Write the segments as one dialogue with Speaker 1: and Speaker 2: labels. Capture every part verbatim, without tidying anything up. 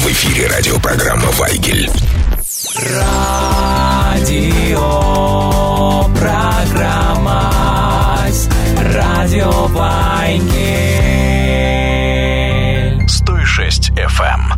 Speaker 1: В эфире радиопрограмма «Вайгель».
Speaker 2: Радио, программа Радио Вайгель.
Speaker 1: сто шесть эф эм.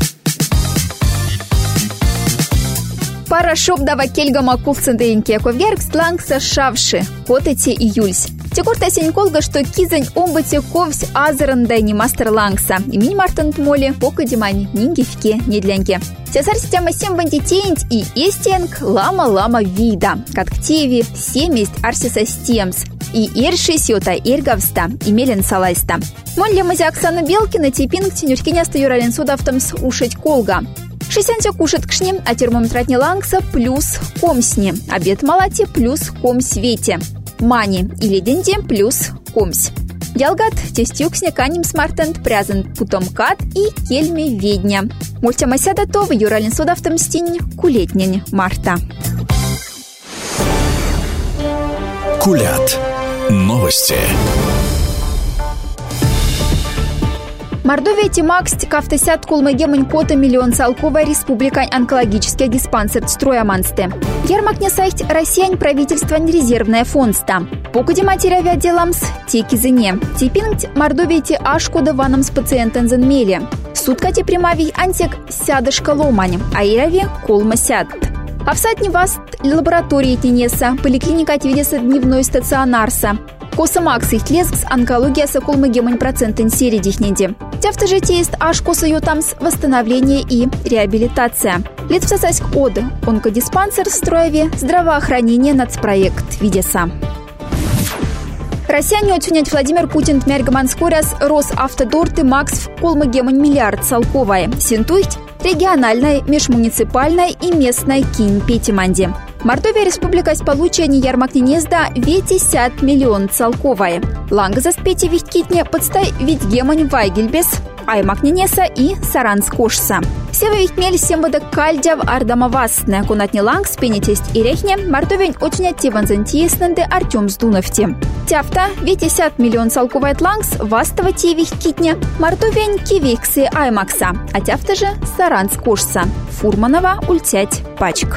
Speaker 3: Пара шобдава кельгама кулценденьке, ковьярк слангса шавши, котете июльс. Текорта сеньколга, что кизань омбате ковсь азерандай не мастер лангса. И мини мартант моли, пока димань, нингифке, недляньке. Тесар система сем вантитеинт и эстенг лама-лама вида. Катктеви семесть арсиса стемс. И эрши сёта эргавста, и мелен салайста. Молли мази Оксана Белкина, типинг тенюркиняста юрален судавтамс ушить колга. Шестянся кушать кшни, а термометратни лангса плюс комсни. Обед малати плюс комсь вете. Мани или денди плюс комсь. Ялгат тестюксня каним смартент прязент путомкат и кельми ведня. Мультямася то в юрален судавтам стинь кулетнень марта.
Speaker 1: Кулят. Новости.
Speaker 3: Мордовия Тимакст кафтесят кулмегемань кота миллион салковая республика онкологический диспансер строямансте. Ярмак не сайт Россиян правительство резервная фондста. Покуди материя отделамс текизыне. Типинг Мордовия ти ашкода ваном с пациентен зенмеле. Суткати примавий антик сядышка ломань, а ирави колма сяд. А в садни вас лаборатории тенеса, поликлиника отведется дневной стационарса. Косамакс их лезгс онкология соколмагемань процентен серии дихнеди. Тяфта же тест аж косаютамс восстановление и реабилитация. Лет в сосайск од онкодиспансер в Строеве здравоохранение нацпроект видеса. Россияне отсюнять Владимир Путин тмяргаманскоряс Росавтодорты Макс в колмагемань миллиард салковая. Синтуить региональной, межмуниципальной и местной кин петиманди. Мордовия республика с получения ярмакненезда ветисят миллион целковая. Лангазаст пети вихткитне подстай витгемань вайгельбес, аймакненеса и саранскошса. Сева вихтмель семвада кальдяв ардамавасне, кунатни лангс пенетесть и рехне, мордовень отнять тиванзантиесненде Артем Сдуновти. Тяфта ветисят миллион целковая лангс вастава ти вихткитне, мордовень кивиксы аймакса, а тяфта же саранскошса. Фурманова ультять пачк.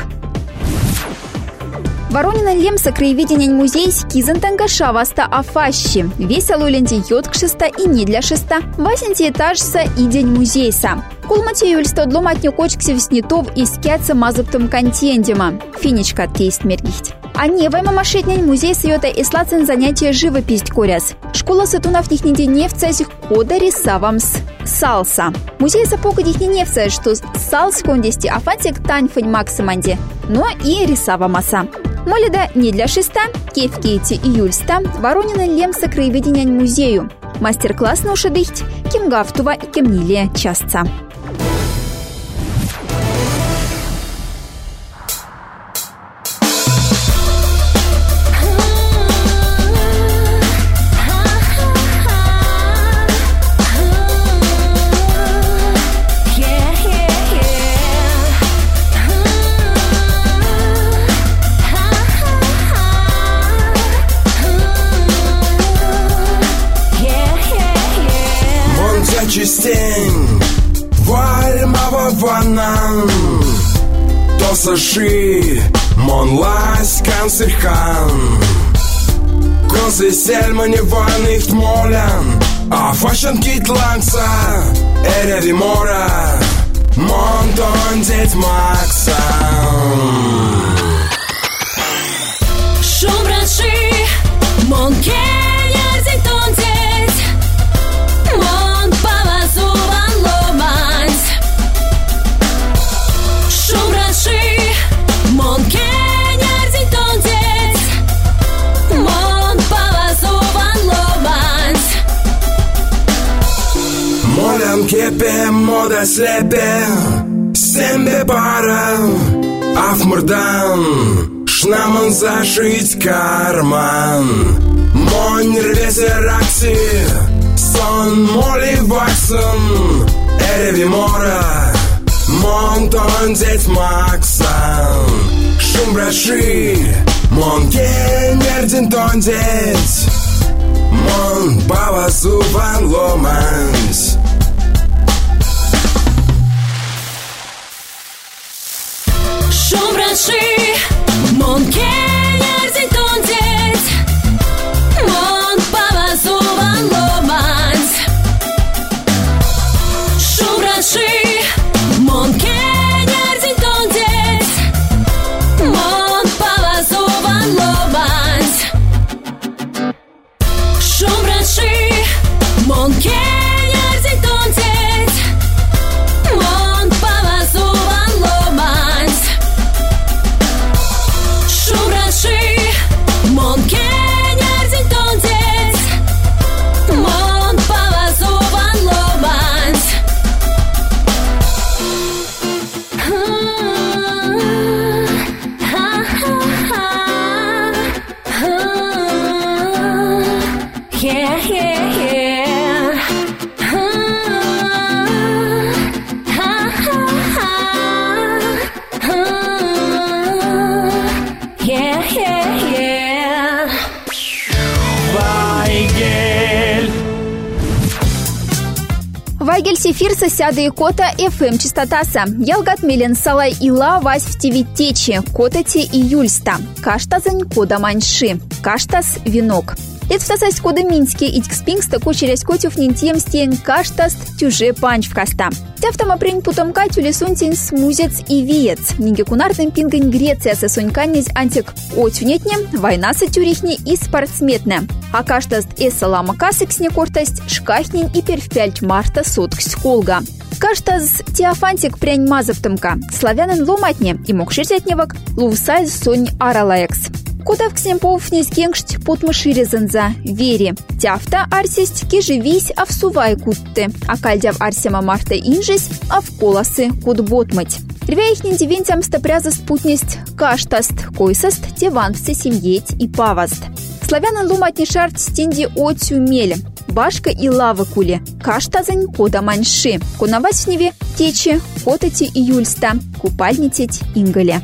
Speaker 3: Воронина Лемса краеведение музей скизантанга шаваста афащи. Весело ленти йоткшиста и не для шеста. Васенти этажса и день музейса. Кулмати юльсто дломатню кочкси вснитов и скятся мазуптом контендима. Финичка кейст мергихть. А не вайма машетнень музей сьёта и слацен занятия живопись коряс. Школа сатунав нихнеди невцазих кода рисавамс салса. Музей сапока дихни невца, что салс кондести афантик таньфань максиманди. Но и рисавамаса. Молида не для шеста, кевкейти июльста, Воронина Лемса краеведение музею. Мастер-класс на ушадыхть, кемгафтува и кемнилия частца.
Speaker 4: Частень вальмава ванан Тосаши монлась канцерхан Консы сельмани ванихт молян А фашан кит лангса Эреви мора Монтон деть Макса
Speaker 5: Шумраши Монкеня зитон деть
Speaker 4: Кепе мода слепе Сембе пара Афмурдан Шнаман зашить карман Монь рвесе ракси Сон моли ваксон Эреви мора Монтон деть Максан Шум браши Мон кенердин тон деть Мон баба зубан ломанс
Speaker 3: Вайгель сефирса сяда и кота эф эм частотаса. Ялгат мелен салай ила вась в тиви течи. Котати июльста. Каштазань кода маньши. Каштас венок. Это в сосать кода минске и тикспингста кучерясь котюв нинтьем стен каштаст тюже панч в каста. Тяфтамапринь путом катю лесунтин смузец и виец. Ниге кунартым пингань Греция со соньканез антик отюнетне, война со тюрихни и спортсметне. А каштаст эсалама касык снекортасть шкахнин и первпяльч марта сотксь колга. Каштаз теофантик прянь мазовтымка. Славянин ломатне и мог ширзятневок лувсай сонь аралаекс. Куда в ксемпов не скенгшт путмыширезанза вери. Тяфта арсисть кижевись авсувай кутты. А кальдяв арсема марта инжись, а в колосы кудботмать. Рвя их нендивентям стопрязаст путнесть каштаст, койсаст, теванвцы семьеть и паваст. Славянин лумать не шарт стенди отю мель. Башка и лавы кули. Каштазань кода маньши. Кунавась в неве течи, котати июльста. Купальнитеть ингале.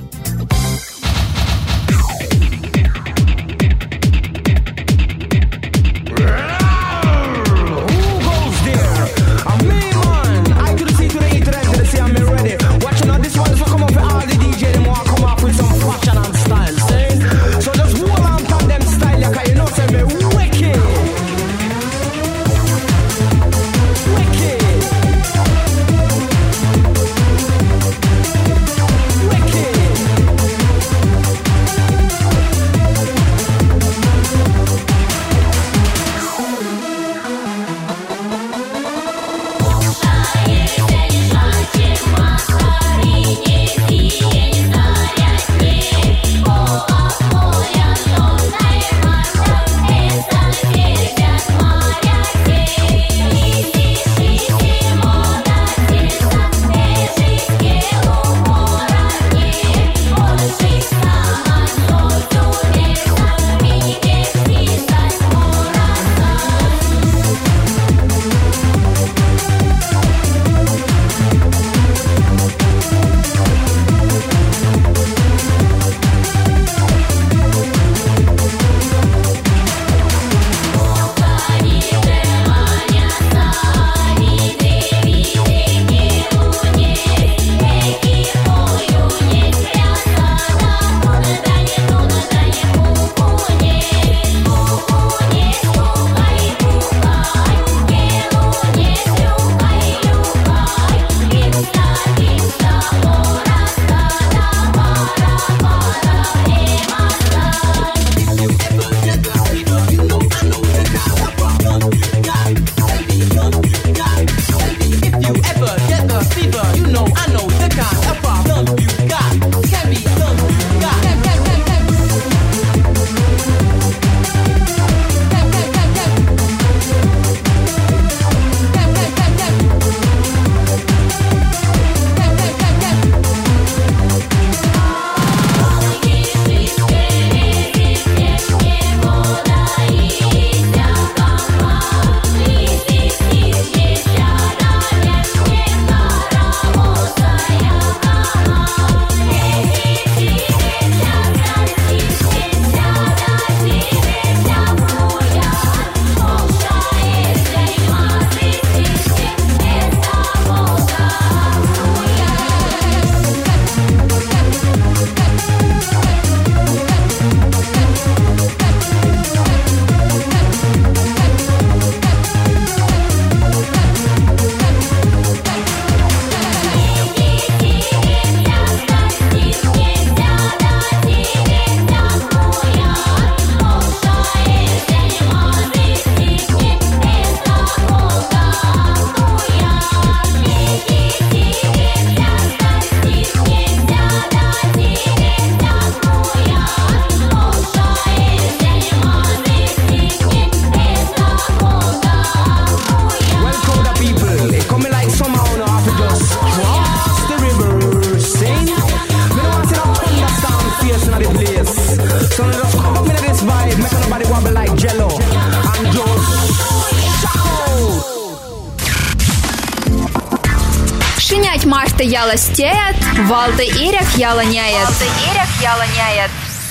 Speaker 3: Марта яла стеят, валда ирях яла няет. Валда ирях яла няет.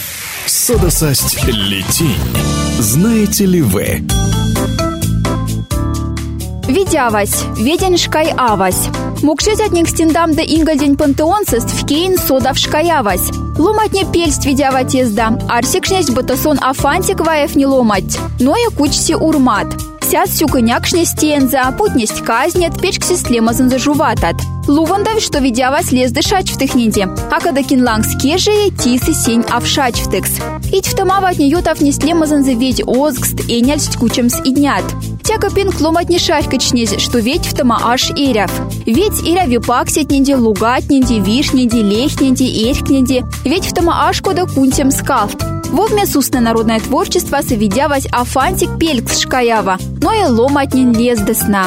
Speaker 1: Содосасть летень. Знаете ли вы?
Speaker 3: Видявась, веден шкайавась. Мукшет одних стендам да ингадень пантеонсест в кейн содав шкаявась. Ломатне пельсть видявать езда. Арсик шнесть батасон афантик ваев не ломать. Но и кучси урмат. Сяд сюконяк шнестенза, путнесть казнет, печкси слемазан зажуватат. Лувандав, что видявась лез дышач в техниде. А когда кинланг скежие, тисы сень авшач в текс. Ить в тамават не ютав не слемазан за ведь озгст и няльсть кучемс и днят. Тяка пин кломат не шарькачнез, что ведь в тама аж иряв. Ведь иряви паксетнеди, лугатнеди, вишнеди, лехнеди, эрхнеди. Ведь в тама аж кода кунтем скалт. Вовме сусное народное творчество совидявась афантик пелькс шкаява, но и ломатнин лез до сна.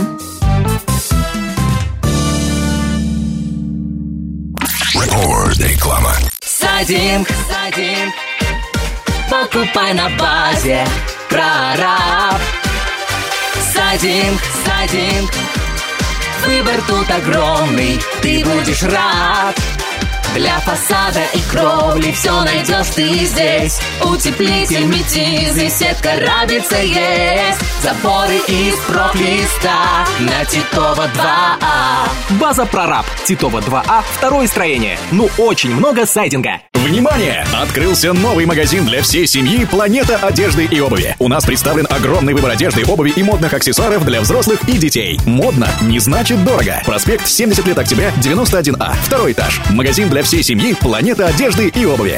Speaker 4: Реклама.
Speaker 2: Садим, садим, покупай на базе прораб. Садим, садим, выбор тут огромный, ты будешь рад. Для фасада и кровли все найдешь ты здесь. Утеплитель, метизы, сетка рабица есть. Заборы из профлиста на Титова два А.
Speaker 5: База Прораб. Титова два А. Второе строение. Ну, очень много сайдинга.
Speaker 1: Внимание! Открылся новый магазин для всей семьи «Планета одежды и обуви». У нас представлен огромный выбор одежды, обуви и модных аксессуаров для взрослых и детей. Модно не значит дорого. Проспект семьдесят лет октября, девяносто один А. Второй этаж. Магазин для всей семьи «Планета одежды и обуви».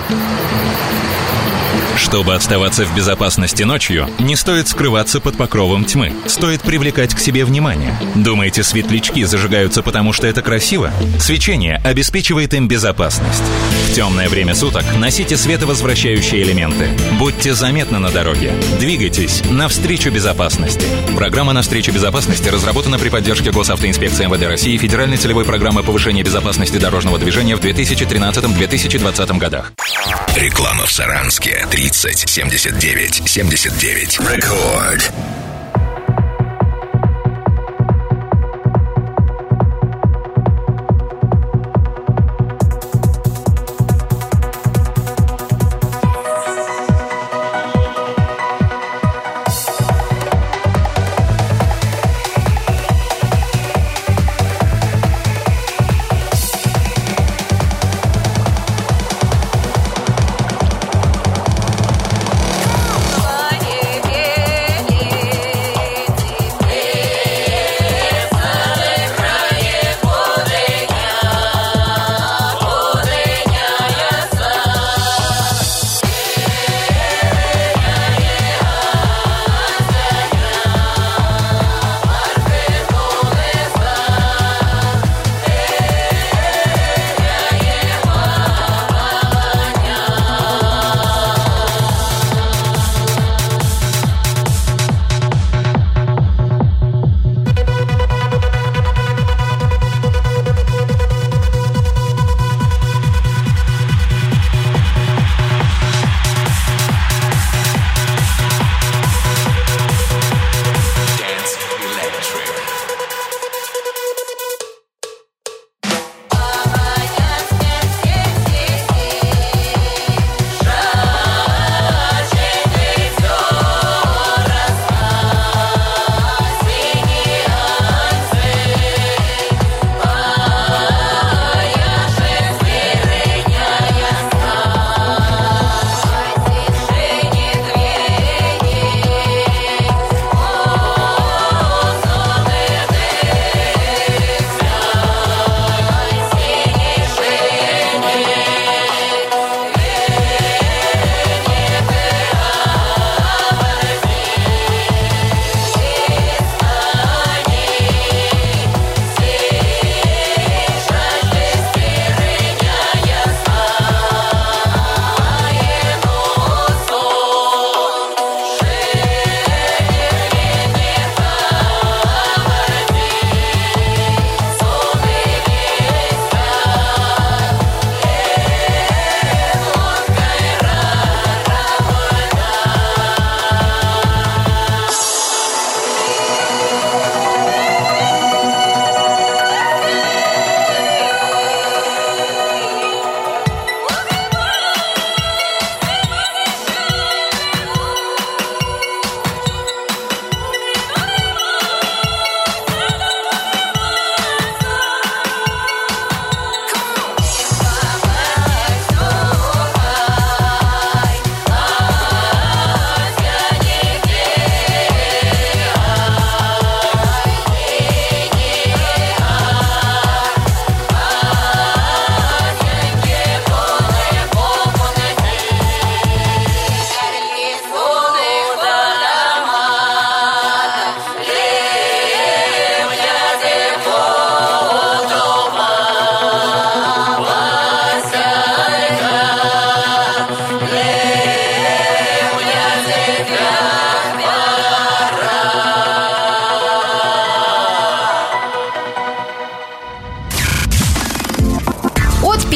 Speaker 6: Чтобы оставаться в безопасности ночью, не стоит скрываться под покровом тьмы. Стоит привлекать к себе внимание. Думаете, светлячки зажигаются потому, что это красиво? Свечение обеспечивает им безопасность. В темное время суток носите световозвращающие элементы. Будьте заметны на дороге. Двигайтесь навстречу безопасности. Программа «Навстречу безопасности» разработана при поддержке Госавтоинспекции эм вэ дэ России и Федеральной целевой программы повышения безопасности дорожного движения в две тысячи тринадцатом — две тысячи двадцатом годах.
Speaker 4: Реклама в Саранске. тридцать семьдесят девять семьдесят девять. Рекорд.
Speaker 7: Yeah.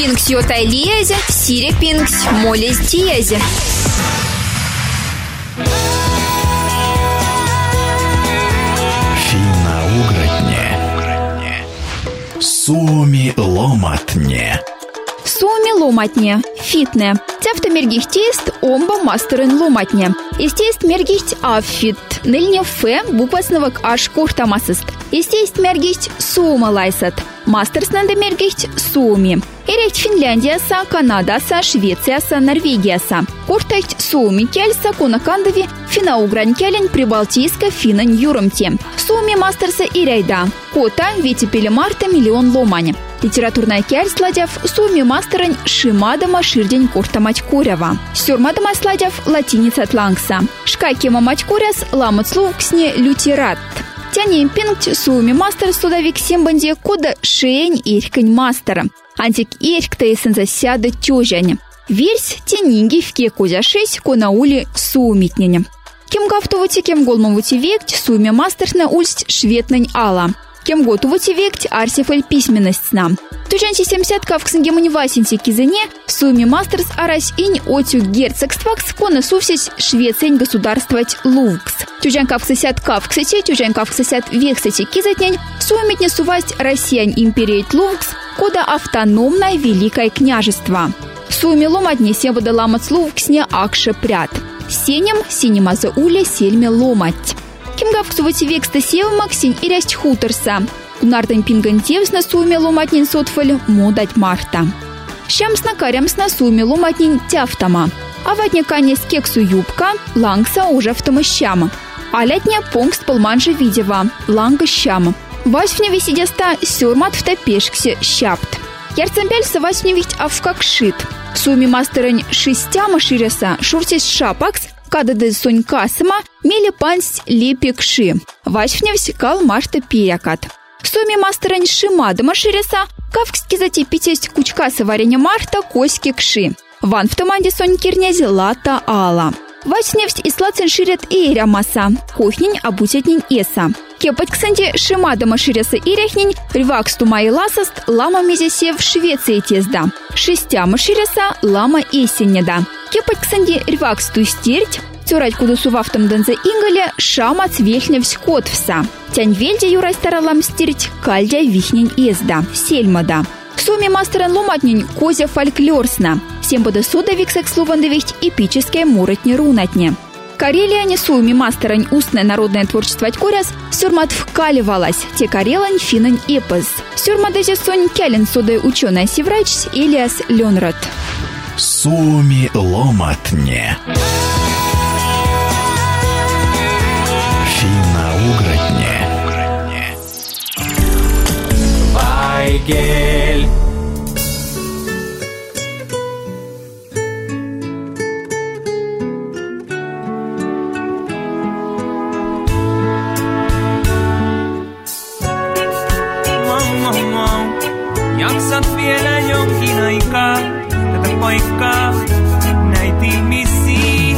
Speaker 3: Пинкс йотай лиезе, сире пинкс молез диезе.
Speaker 1: Финно-угротне. Суми-ломатне.
Speaker 3: Суми-ломатне. Фитне. Тяфта мергих тест омба мастерен ломатне. Естест мергихть аффит. Нельне фе буквасновок аш куртамасыст. Естест мергихть сума лайсат. Мастерснанда мергихть суми. Эрехть Финляндияса, Канадаса, Швецияса, Норвегияса. Куртахть суми кельса кунакандови финно-угрань келень прибалтийска финнань юрумте. Суми мастерса ирейда. Кота ветипели марта миллион ломань. Литературная кель сладяв суми мастерань шимадама ширдень курта матькурева. Сюрмадама сладяв латиница тлангса. Шкайкема матькуряс ламат слувксне лютерат. Тянем пинкт суми мастер судовик симбанди кода шень иркань мастера. Антик иркта эсенза сяда тюжань. Версь тянинги в кекузя шесть конаули сумитнене. Кем гафтовути, кем голмовути векть суми мастерна ульсть шветнань ала. Кем готовути векть арсифель письменность сна. Тужанси семьдесят кавксенгемани васинти кизене суми мастерс арась инь отю герцогствакс кона сувсись Швецень государствовать лувкс. Тужан кавксесят кавксети, тужан кавксесят вексети кизетнень суметне сувасть Россиян империет лувкс кода автономное великое княжество. Суми ломатне себада ламат лувксне акше прят. Сенем синемаза уля сельме ломать. Кимгавксувати векста севмак синь ирясть хуторса. Кунардань пингантевс на суме ломатнин сотфаль модать марта. Щамс на карямс на суме ломатнин тяфтама. А ватня каня с кексу юбка, лангса уже втомащама. А лятня понг с полманжа видева, ланга щама. Васьвня висидеста сюрмат в топешксе щапт. Ярцамбяльса васьвня вить авкакшит. Суми мастерань шестяма ширеса шурсис шапакс, кадады сонь касыма, мели пансь лепекши. Васьвневсь кал марта перякат. Суми мастерань шимадама ширеса, кавкски зати питесть кучкаса вареня марта коськи кши. Ван в томанде сонь кирнязи лата ала. Васьневсь и слацин ширет эйря маса, кохнень обусятнень эса. Кепать ксанти шимадама ширеса иряхнень, рвакс тума и ласаст, лама мезесе в Швеции тезда. Шестяма ширеса, лама эсенеда. Кепать ксанти рвакс тустерть, тюрать кудусувафтам данзе ингале, шама цвехневсь котвса. Тянь вельде юрай старалам стереть, кальдя вихнень езда, сельмада. Суми мастерен ломатнень козя фольклорсна. Всем бода суда виксек словандовихть эпическое муротне рунатне. Карелия не суми мастерань устное народное творчество откоряс, сюрмат вкаливалась, те карелань финань эпос. Сюрмадезе сонь кялен судай ученая севрачс Элиас Ленрот.
Speaker 1: Суми ломатне. Финно-угротне.
Speaker 7: Вайгель.
Speaker 8: Jaksat vielä jonkin aikaa tätä paikkaa, näitä ihmisiä.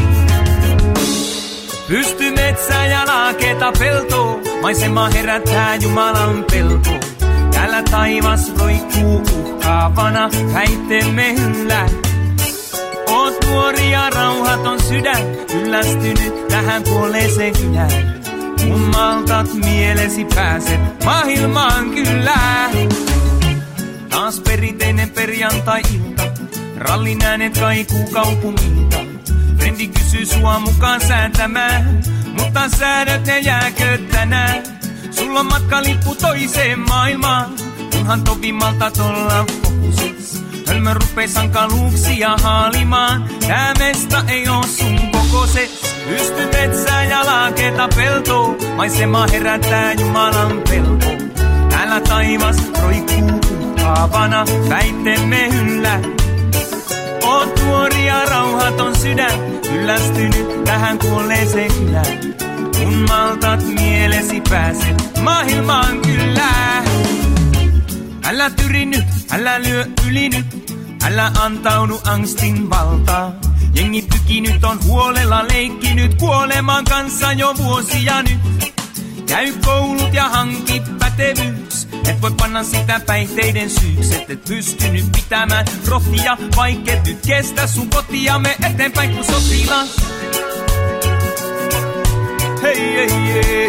Speaker 8: Pysty metsä ja laaketa peltoa, maisema herättää Jumalan pelko. Täällä taivas roikkuu uhkaavana, väittemme yllä. Oot nuori ja rauhaton sydän, kyllästynyt tähän kuolleeseen kylään. Kun maltat mielesi pääset maailmaan kyllä. Taas perinteinen perjantai-ilta, rallin äänet kaikuu kaupungilta. Frendi kysyy sua mukaan säätämään, mutta säädöt ne jääkö tänään? Sulla on matkalippu toiseen maailmaan, kunhan tovi maltat olla fokuses. Hölmö rupee sankaluuksia haalimaan, tää mesta ei oo sun kokoses. Pysty metsää ja laaketa peltoa, maisema herättää Jumalan pelko. Täällä taivas roikkuu uhkaavana, väittemme yllä. Oot nuori ja rauhaton sydän, kyllästynyt tähän kuolleeseen kylään. Kun maltat mielesi pääset maailmaan kyllä. Älä tyri nyt, älä lyö yli nyt, älä antaudu angstin valtaan. Jengi tykinyt on huolella leikkinyt kuoleman kanssa jo vuosia nyt. Käy koulut ja hanki pätevyys, et voi voi panna sitä päihteiden syyksi, et et pystynyt pitämään rohtia, vaikket nyt kestä sun kotiamme eteenpäin kuin sotilas. Hei, hei, hei.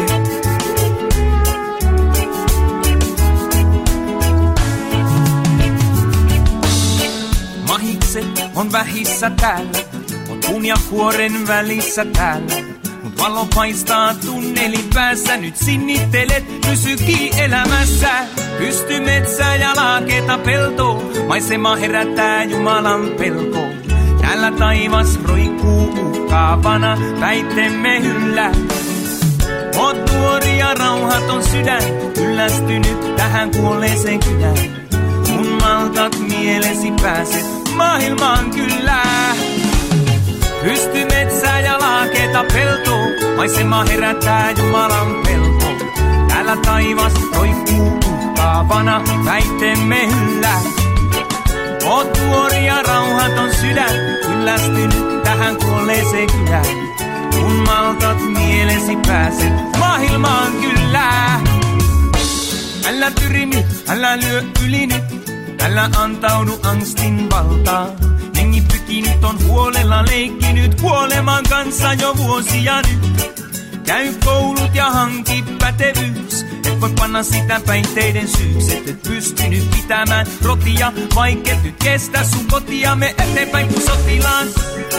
Speaker 8: Mahikset on vähissä täällä, on puun ja kuoren välissä täällä. Mut valo paistaa tunnelin päässä, nyt sinnittelet, pysykii elämässä. Pysty metsää ja laakeeta peltoa, maisema herättää Jumalan pelko. Täällä taivas roikkuu uhkaavana, väitteemme yllä. Oot nuori ja rauhaton sydän, kyllästynyt tähän kuolleeseen kynään. Mun maltat mielesi pääset maailmaan kyllä. Pysty metsää ja laakeeta peltoa, maisema herättää Jumalan pelko. Täällä taivas roikkuu uhkaavana, väitteemme yllä. Oot nuori ja rauhaton sydän, kyllästynyt tähän kuolleeseen kylään. Kun maltat mielesi pääset maailmaan kyllä. Älä tyri nyt, älä lyö yli nyt, älä antaudu angstin valtaan. Jengi pykinyt on huolella leikkinyt kuoleman kanssa jo vuosia nyt. Käy koulut ja hanki pätevyys, et voi panna sitä päihteiden syyksi. Et et pystynyt pitämään rotia, vaikket nyt kestä sun kotiamme eteenpäin kuin sotilas.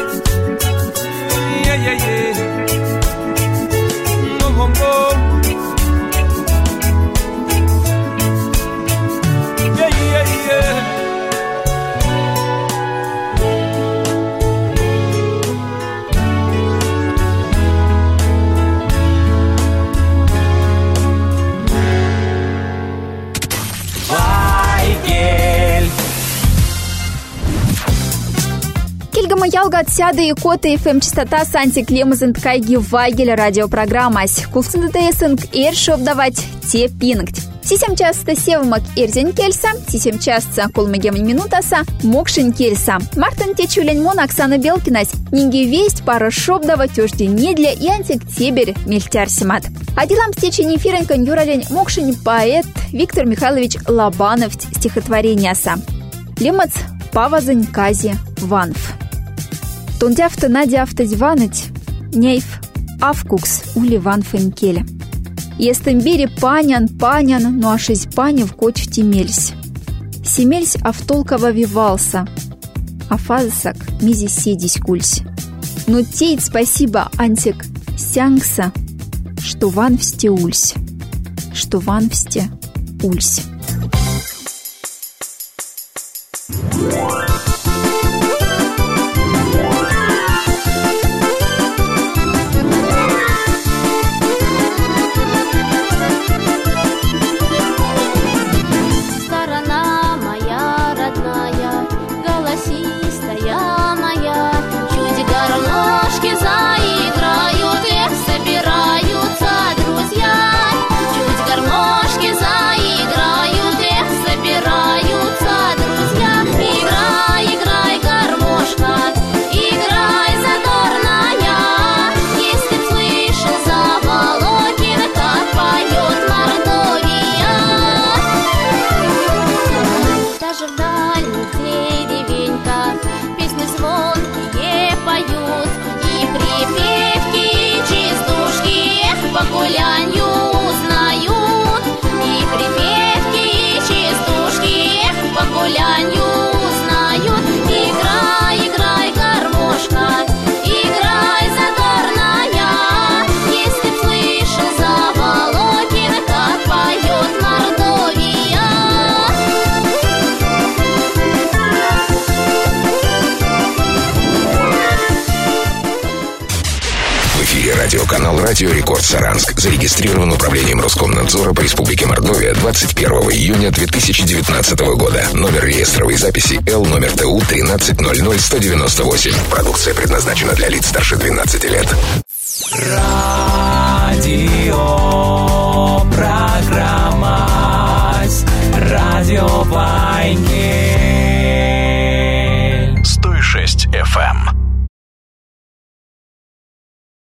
Speaker 8: Yeah, yeah, yeah. No, no, no. Yeah, yeah, yeah.
Speaker 3: Кельгама ялга отсяда и кота эф эм частота санти клемазент кайги вайгель радиопрограммась. Кулсында тесенг эршов давать те пингть. Сисем часто севмак эрзен кельса, сисем часто колмегем минутаса мокшин кельса. Мартин течулень мон Оксана Белкинась. Нинги весть пара шоп давать ожди недля и антиктебер мельтяр семат. А делам стечень эфирен конюралень мокшин поэт Виктор Михайлович Лобанов стихотворенияса. Лемац павазань кази ванф. Тондяфта надяфта диванать, нейф авкукс ули ванфен келе. Естембери панян, панян, но аж из пани в коч втемельсь. Семельсь автолково вивался, а фазасак мизи седись кульсь. Но тейт спасибо антик сянгса, что ванвсте ульсь, что ванвсте ульсь.
Speaker 4: Радиоканал «Радио Рекорд Саранск» зарегистрирован управлением Роскомнадзора по Республике Мордовия двадцать первого июня две тысячи девятнадцатого года. Номер реестровой записи Л номер Т У тринадцать ноль ноль сто девяносто восемь. Продукция предназначена для лиц старше двенадцати лет.
Speaker 8: Радио программа Радио Вайнгель.